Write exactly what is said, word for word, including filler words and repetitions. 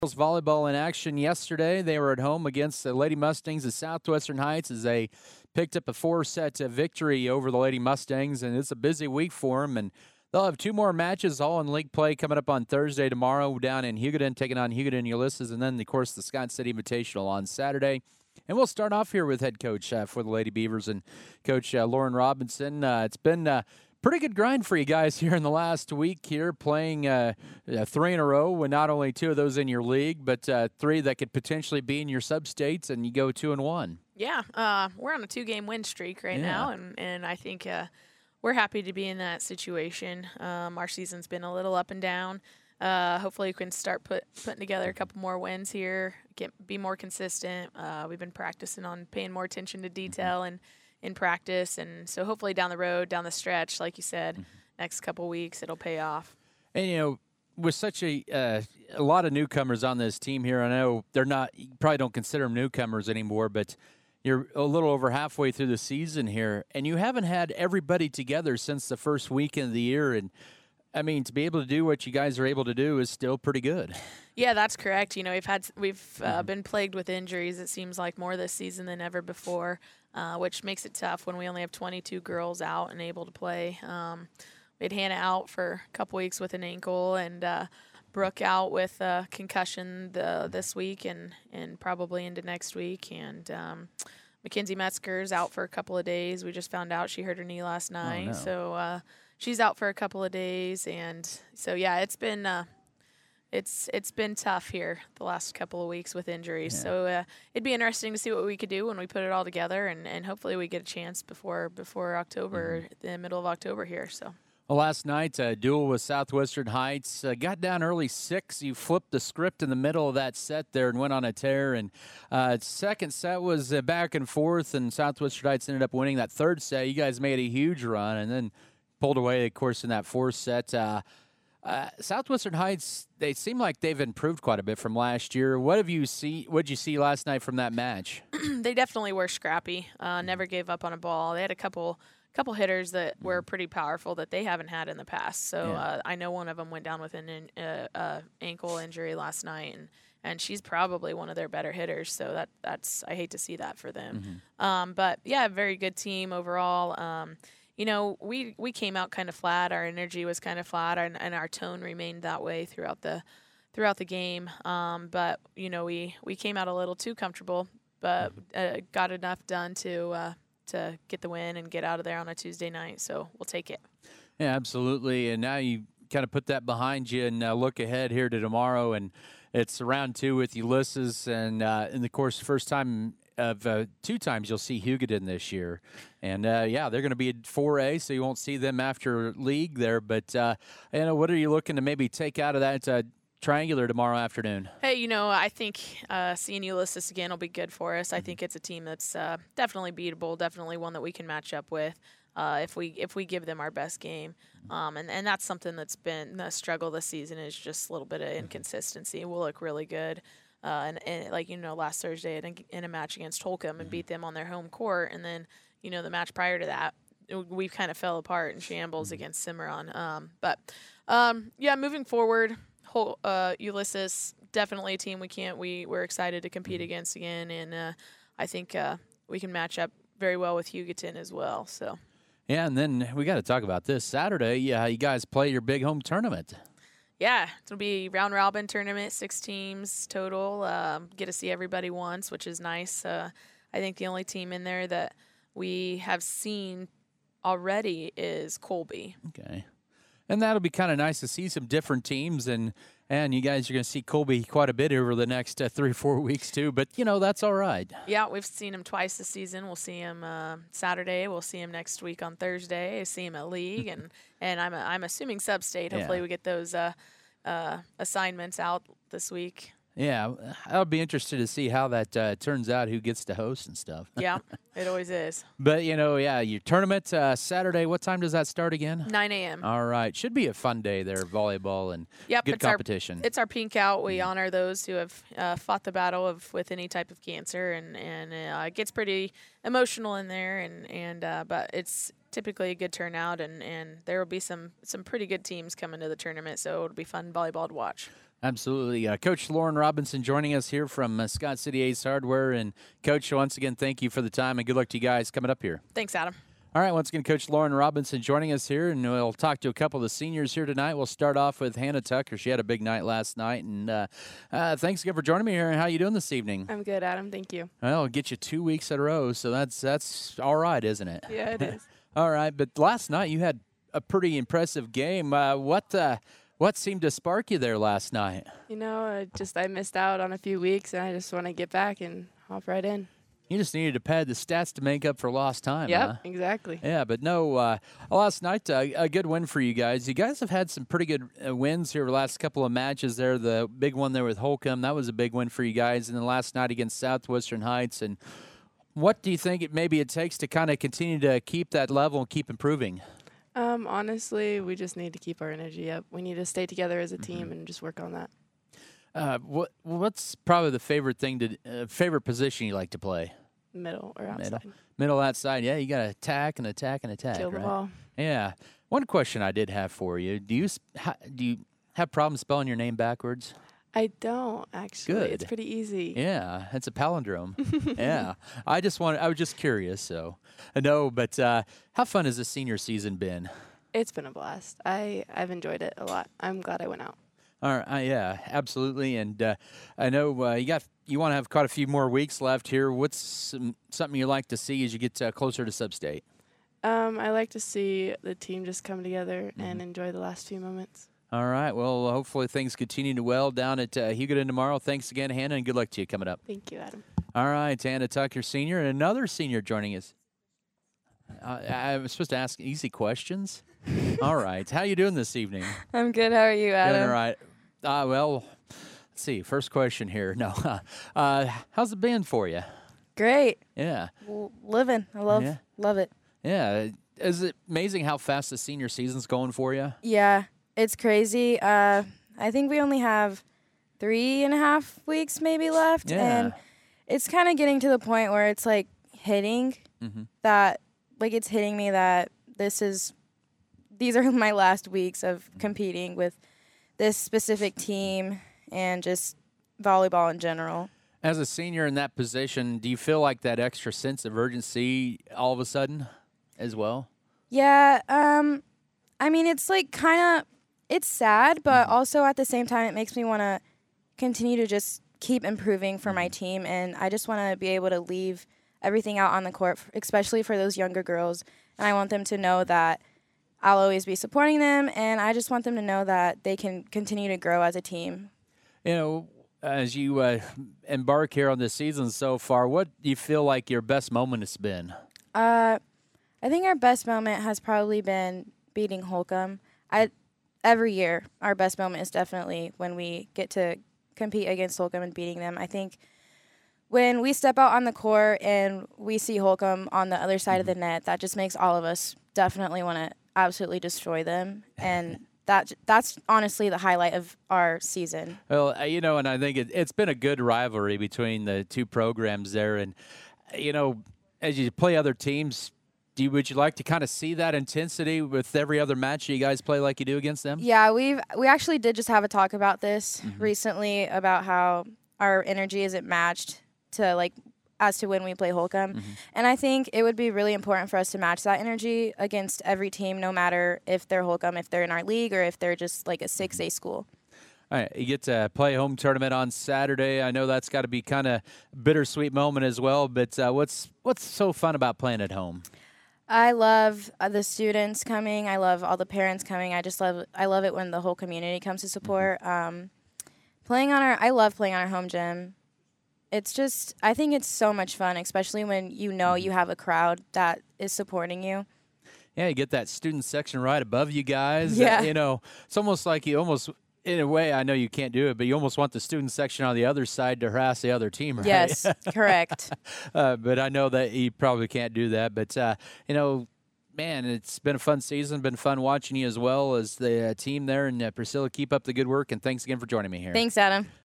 Volleyball in action yesterday. They were at home against the Lady Mustangs of Southwestern Heights as they picked up a four-set victory over the Lady Mustangs, and it's a busy week for them. And they'll have two more matches, all in league play, coming up on Thursday tomorrow down in Hugoton, taking on Hugoton Ulysses, and then, of course, the Scott City Invitational on Saturday. And we'll start off here with head coach uh, for the Lady Beavers and Coach uh, Lauren Robinson. Uh, it's been uh, pretty good grind for you guys here in the last week here, playing uh, uh, three in a row, with not only two of those in your league, but uh, three that could potentially be in your sub-states, and you go two and one. Yeah, uh, we're on a two-game win streak right Yeah. now, and, and I think uh, we're happy to be in that situation. Um, our season's been a little up and down. Uh, hopefully we can start put, putting together a couple more wins here, get be more consistent. Uh, we've been practicing on paying more attention to detail and in practice, and so hopefully down the road, down the stretch, like you said, mm-hmm. next couple weeks, it'll pay off. And, you know, with such a uh, a lot of newcomers on this team here, I know they're not, you probably don't consider them newcomers anymore, but you're a little over halfway through the season here, and you haven't had everybody together since the first weekend of the year, and I mean, to be able to do what you guys are able to do is still pretty good. Yeah, that's correct. You know, we've had we've uh, mm-hmm. been plagued with injuries. It seems like more this season than ever before, uh, which makes it tough when we only have twenty-two girls out and able to play. Um, we had Hannah out for a couple weeks with an ankle, and uh, Brooke out with a concussion the, this week and and probably into next week. And um, Mackenzie Metzger's out for a couple of days. We just found out she hurt her knee last night, oh, no. so. Uh, She's out for a couple of days, and so yeah, it's been uh, it's it's been tough here the last couple of weeks with injuries. Yeah. So uh, it'd be interesting to see what we could do when we put it all together, and, and hopefully we get a chance before before October, mm-hmm. the middle of October here. So. Well, last night, a duel with Southwestern Heights. Uh, got down early six. You flipped the script in the middle of that set there and went on a tear. And uh, second set was uh, back and forth, and Southwestern Heights ended up winning that third set. You guys made a huge run, and then pulled away, of course, in that fourth set. Uh, uh, Southwestern Heights, they seem like they've improved quite a bit from last year. What have you see? What did you see last night from that match? They definitely were scrappy. Uh, never gave up on a ball. They had a couple couple hitters that were pretty powerful that they haven't had in the past. So Yeah. uh, I know one of them went down with an uh, uh, ankle injury last night, and and she's probably one of their better hitters. So that that's I hate to see that for them. Mm-hmm. Um, but yeah, very good team overall. Um, You know, we, we came out kind of flat. Our energy was kind of flat, and, and our tone remained that way throughout the throughout the game. Um, but you know, we, we came out a little too comfortable, but uh, got enough done to uh, to get the win and get out of there on a Tuesday night. So we'll take it. Yeah, absolutely. And now you kind of put that behind you and uh, look ahead here to tomorrow, and it's round two with Ulysses, and uh, in the course, first time. Of uh, two times you'll see Hugoton this year. And, uh, yeah, they're going to be at four A, so you won't see them after league there. But, uh, you know, what are you looking to maybe take out of that uh, triangular tomorrow afternoon? Hey, you know, I think uh, seeing Ulysses again will be good for us. I Mm-hmm. think it's a team that's uh, definitely beatable, definitely one that we can match up with uh, if we if we give them our best game. Um, and, and that's something that's been a struggle this season is just a little bit of inconsistency. We'll look really good. Uh, and, and like, you know, last Thursday in a, in a match against Holcomb and beat them on their home court. And then, you know, the match prior to that, we kind of fell apart in shambles against Cimarron. Um, but, um, yeah, moving forward, whole, uh, Ulysses, definitely a team we can't, we, we're excited to compete against again. And uh, I think uh, we can match up very well with Hugoton as well. So. Yeah, and then we got to talk about this. Saturday, yeah, you guys play your big home tournament. Yeah, it'll be round robin tournament, six teams total. Um, get to see everybody once, which is nice. Uh, I think the only team in there that we have seen already is Colby. Okay. And that'll be kind of nice to see some different teams, and and you guys are going to see Colby quite a bit over the next uh, three or four weeks too. But you know that's all right. Yeah, we've seen him twice this season. We'll see him uh, Saturday. We'll see him next week on Thursday. I see him at league, and and I'm I'm assuming sub-state. Hopefully Yeah. we get those uh, uh, assignments out this week. Yeah, I'll be interested to see how that uh, turns out, who gets to host and stuff. Yeah, it always is. But, you know, yeah, your tournament uh, Saturday, what time does that start again? nine a.m. All right. Should be a fun day there, volleyball and Yep, good it's our- competition. It's our pink out. We honor those who have uh, fought the battle of with any type of cancer, and and uh, it gets pretty emotional in there. And and uh, but it's typically a good turnout, and, and there will be some some pretty good teams coming to the tournament, so it'll be fun volleyball to watch. Absolutely. Uh, Coach Lauren Robinson joining us here from uh, Scott City Ace Hardware. And, Coach, once again, thank you for the time, and good luck to you guys coming up here. Thanks, Adam. All right, once again, Coach Lauren Robinson joining us here, and we'll talk to a couple of the seniors here tonight. We'll start off with Hannah Tucker. She had a big night last night, and uh, uh, thanks again for joining me here. And how you doing this evening? I'm good, Adam. Thank you. Well, it'll get you two weeks in a row, so that's that's all right, isn't it? Yeah, it is. All right, but last night you had a pretty impressive game. Uh, what uh, what seemed to spark you there last night? You know, I just I missed out on a few weeks, and I just want to get back and hop right in. You just needed to pad the stats to make up for lost time. Yep, huh? exactly. Yeah, but no, uh, last night, uh, a good win for you guys. You guys have had some pretty good uh, wins here the last couple of matches there. The big one there with Holcomb, that was a big win for you guys. And then last night against Southwestern Heights. And what do you think it maybe it takes to kind of continue to keep that level and keep improving? Um, honestly, we just need to keep our energy up. We need to stay together as a team Mm-hmm. and just work on that. Uh, what What's probably the favorite thing to uh, favorite position you like to play? Middle or outside. Middle. Middle outside, yeah. You got to attack and attack and attack. Kill the right? ball. Yeah. One question I did have for you: Do you s- ha, do you have problems spelling your name backwards? I don't actually. Good. It's pretty easy. Yeah, it's a palindrome. Yeah, I just want. I was just curious. So, uh, no, but uh, how fun has the senior season been? It's been a blast. I I've enjoyed it a lot. I'm glad I went out. All right, uh, yeah, absolutely. And uh, I know uh, you got you want to have quite a few more weeks left here. What's some, something you like to see as you get uh, closer to Sub-State? Um, I like to see the team just come together Mm-hmm. and enjoy the last few moments. All right. Well, hopefully things continue to well down at uh, Hugoton tomorrow. Thanks again, Hannah, and good luck to you coming up. Thank you, Adam. All right, Hannah Tucker, senior, and another senior joining us. Uh, I was supposed to ask easy questions. All right. How you doing this evening? I'm good. How are you, Adam? Doing all right. Uh, well, let's see. First question here. No. Uh, how's it been for you? Great. Yeah. L- living. I love Yeah. love it. Yeah. Is it amazing how fast the senior season's going for you? Yeah, it's crazy. Uh, I think we only have three and a half weeks maybe left, Yeah. and it's kind of getting to the point where it's like hitting Mhm. that, like it's hitting me that this is, these are my last weeks of competing with this specific team and just volleyball in general. As a senior in that position, do you feel like that extra sense of urgency all of a sudden as well? Yeah, um, I mean, it's like kind of, it's sad, but also at the same time, it makes me want to continue to just keep improving for my team. And I just want to be able to leave everything out on the court, f- especially for those younger girls. And I want them to know that I'll always be supporting them. And I just want them to know that they can continue to grow as a team. You know, as you uh, embark here on this season so far, what do you feel like your best moment has been? Uh, I think our best moment has probably been beating Holcomb. I every year our best moment is definitely when we get to compete against Holcomb and beating them. I think when we step out on the court and we see Holcomb on the other side of the net, that just makes all of us definitely want to absolutely destroy them. And that that's honestly the highlight of our season. Well, uh, you know, and I think it, it's been a good rivalry between the two programs there. And, you know, as you play other teams, do you, would you like to kind of see that intensity with every other match you guys play like you do against them? Yeah, we've we actually did just have a talk about this recently about how our energy isn't matched to like as to when we play Holcomb. And I think it would be really important for us to match that energy against every team, no matter if they're Holcomb, if they're in our league, or if they're just like a six A school. All right, you get to play home tournament on Saturday. I know that's got to be kind of bittersweet moment as well. But uh, what's what's so fun about playing at home? I love uh, the students coming. I love all the parents coming. I just love I love it when the whole community comes to support. Um, playing on our I love playing on our home gym. It's just I think it's so much fun, especially when you know you have a crowd that is supporting you. Yeah, you get that student section right above you guys. Yeah. Uh, you know, it's almost like you almost, in a way, I know you can't do it, but you almost want the student section on the other side to harass the other team, right? Yes, correct. uh, but I know that you probably can't do that. But, uh, you know, man, it's been a fun season. Been fun watching you as well as the uh, team there. And uh, Priscilla, keep up the good work. And thanks again for joining me here. Thanks, Adam.